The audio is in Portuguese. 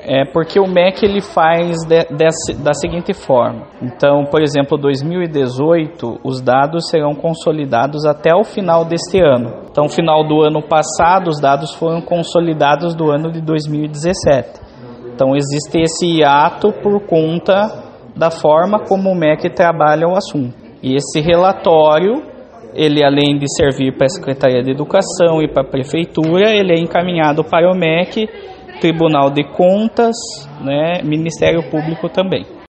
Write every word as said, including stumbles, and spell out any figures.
É porque o M E C ele faz de, de, da seguinte forma. Então, por exemplo, dois mil e dezoito, os dados serão consolidados até o final deste ano. Então, no final do ano passado, os dados foram consolidados do ano de dois mil e dezessete. Então, existe esse hiato por conta da forma como o M E C trabalha o assunto. E esse relatório, ele além de servir para a Secretaria de Educação e para a Prefeitura, ele é encaminhado para o M E C, Tribunal de Contas, né, Ministério Público também.